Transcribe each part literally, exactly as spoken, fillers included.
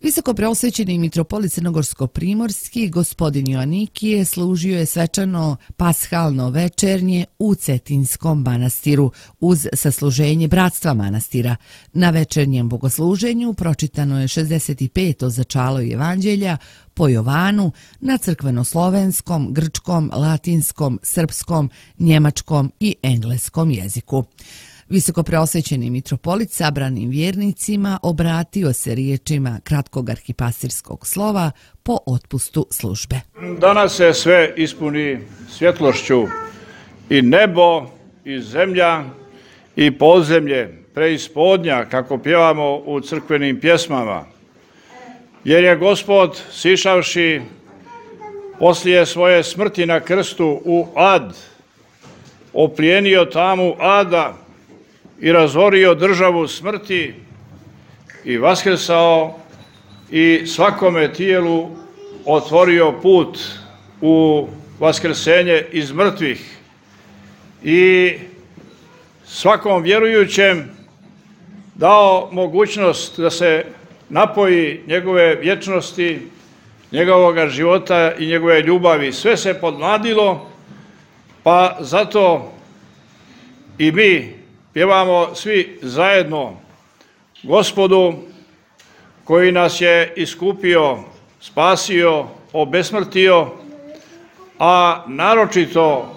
Visokopreosvećeni mitropolit crnogorsko-primorski gospodin Joanikije služio je svečano pashalno večernje u Cetinskom manastiru uz sasluženje bratstva manastira. Na večernjem bogosluženju pročitano je šezdeset peto začalo evanđelja po Jovanu na crkveno-slovenskom, grčkom, latinskom, srpskom, njemačkom i engleskom jeziku. Visokopreosvećeni mitropolit sabranim vjernicima obratio se riječima kratkog arhipastirskog slova po otpustu službe. Danas se sve ispuni svjetlošću i nebo i zemlja i podzemlje, preispodnja, kako pjevamo u crkvenim pjesmama. Jer je Gospod, sišavši poslije svoje smrti na krstu u ad, oplijenio tamu ada i razorio državu smrti i vaskrsao i svakome tijelu otvorio put u vaskrsenje iz mrtvih i svakom vjerujućem dao mogućnost da se napoji njegove vječnosti, njegovoga života i njegove ljubavi. Sve se podmladilo, pa zato i mi pjevamo svi zajedno Gospodu koji nas je iskupio, spasio, obesmrtio, a naročito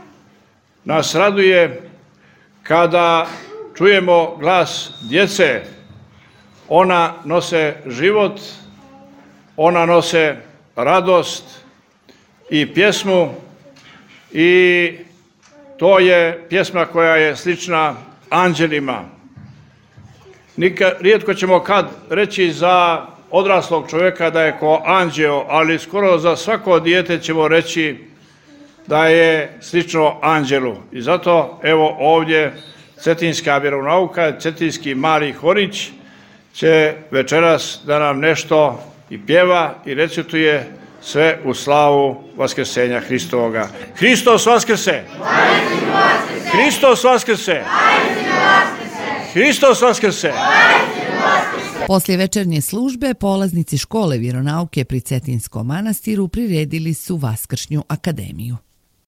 nas raduje kada čujemo glas djece. Ona nose život, ona nose radost i pjesmu i to je pjesma koja je slična anđelima. Nikad, rijetko ćemo kad reći za odraslog čovjeka da je ko anđeo, ali skoro za svako dijete ćemo reći da je slično anđelu. I zato evo ovdje Cetinska vjeronauka, Cetinski mali horić će večeras da nam nešto i pjeva i recituje sve u slavu vaskrsenja Hristovoga. Hristos vaskrse! Hristos vaskrse! Hristos vaskrse! Poslije večernje službe polaznici škole vjeronauke pri Cetinskom manastiru priredili su Vaskršnju akademiju.